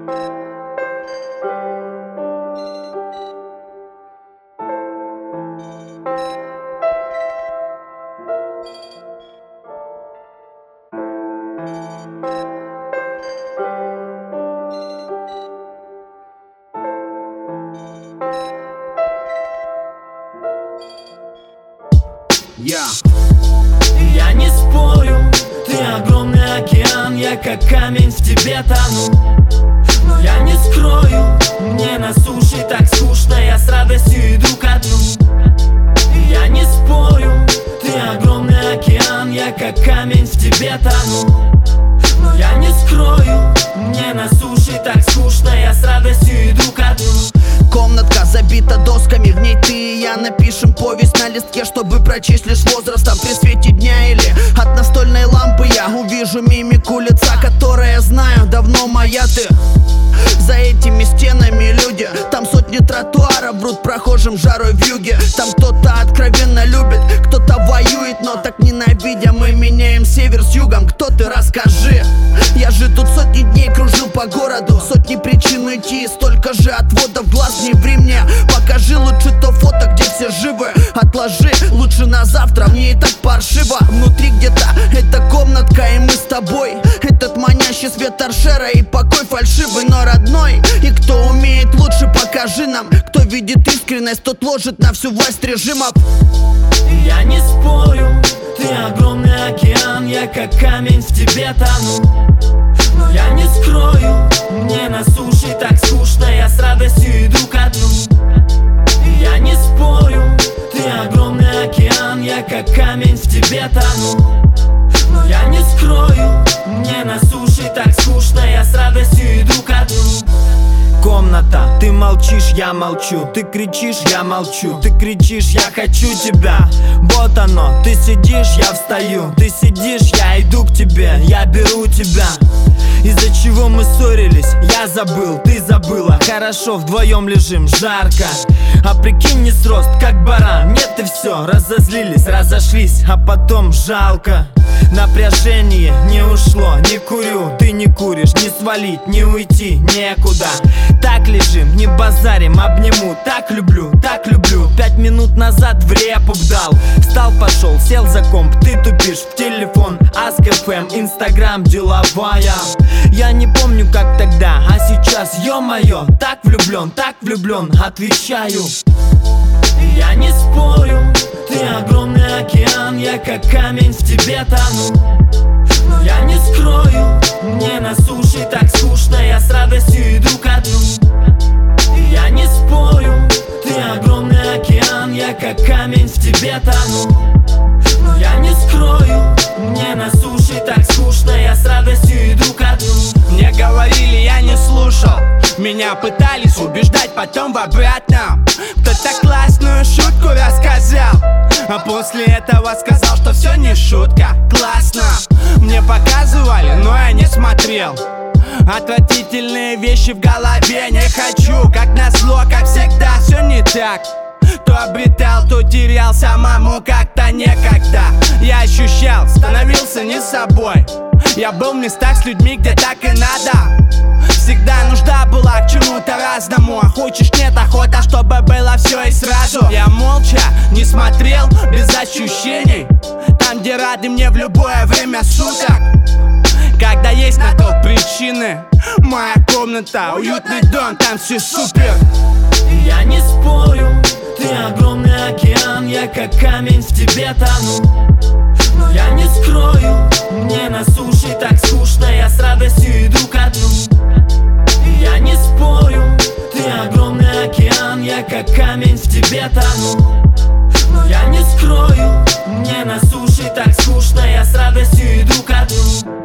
Я не спорю, ты огромный океан, я как камень в тебе тону. Но я не скрою, мне на суше так скучно, я с радостью иду ко дну. Я не спорю, ты огромный океан, я как камень в тебе тону. Но я не скрою, мне на суше так скучно, я с радостью иду ко дну. Комнатка забита досками, в ней ты и я напишем повесть на листке, чтобы прочесть лишь возрастом при свете дня. Или от настольной лампы я увижу мимику лица, которое знаю, давно моя ты. За этими стенами люди, там сотни тротуаров врут прохожим жарой в юге. Там кто-то откровенно любит, кто-то воюет, но так ненавидя мы меняем север с югом. Кто ты, расскажи? Я же тут сотни дней кружил по городу, сотни причин уйти, столько же отводов глаз. Не ври мне, покажи лучше то фото, где все живы. Отложи лучше на завтра, мне и так паршиво. Внутри где-то эта комнатка, и мы с тобой. Этот манящий свет торшера и покой фальшивый, но родной. И кто умеет лучше, покажи нам. Кто видит искренность, тот ложит на всю власть режимов. Я не спорю, ты огромный океан, я как камень в тебе тону. Но я не скрою, мне на суше так скучно, я с радостью иду ко дну. Я не спорю, ты огромный океан, я как камень в тебе тону. Но я не скрою, мне на суше так скучно, я с радостью иду ко дну. Комната, ты молчишь, я молчу. Ты кричишь, я молчу. Ты кричишь, я хочу тебя. Вот оно, ты сидишь, я встаю. Ты сидишь, я иду к тебе. Я беру тебя. Из-за чего мы ссорились, я забыл, ты забыла. Хорошо, вдвоем лежим, жарко. А прикинь, не срост, как баран. Нет, и все, разозлились, разошлись. А потом жалко. Напряжение не ушло, не курю, ты не куришь. Не свалить, не уйти, некуда. Так лежим, не базарим, обниму. Так люблю, так люблю. 5 минут назад в репу дал. Встал, пошел, сел за комп. Ты тупишь в телефон. Ask FM, Instagram, деловая. Я не помню, как тогда, а сейчас, ё-моё. Так влюблен, отвечаю. Я не спорю, ты огромный океан, я как камень в тебе тону. Но я не скрою, мне на суше так скучно, я с радостью иду ко дну. Я не спорю, ты огромный океан, я как камень в тебе тону. Но я не скрою, мне на суше так скучно, я с радостью иду ко дну. Мне говорили, я не слушал. Меня пытались убеждать потом в обратном. Кто-то классную шутку рассказал, а после этого сказал, что все не шутка. Классно, мне показывали, но я не смотрел. Отвратительные вещи в голове не хочу. Как назло, как всегда, все не так. То обретал, то терял, самому как-то некогда. Я ощущал, становился не собой. Я был в местах с людьми, где так и надо. Всегда нужда была к чему-то разному. А хочешь, нет, охота, чтобы было все и сразу. Я молча не смотрел, без ощущений. Там, где рады мне в любое время суток. Когда есть на то причины. Моя комната, уютный дом, там все супер. Я не спорю, ты огромный океан, я как камень в тебе тону. Но я не скрою, мне на суше так скучно, я с радостью иду ко дну. Я не спорю, ты огромный океан, я как камень в тебе тону. Но я не скрою, мне на суше так скучно, я с радостью иду ко дну.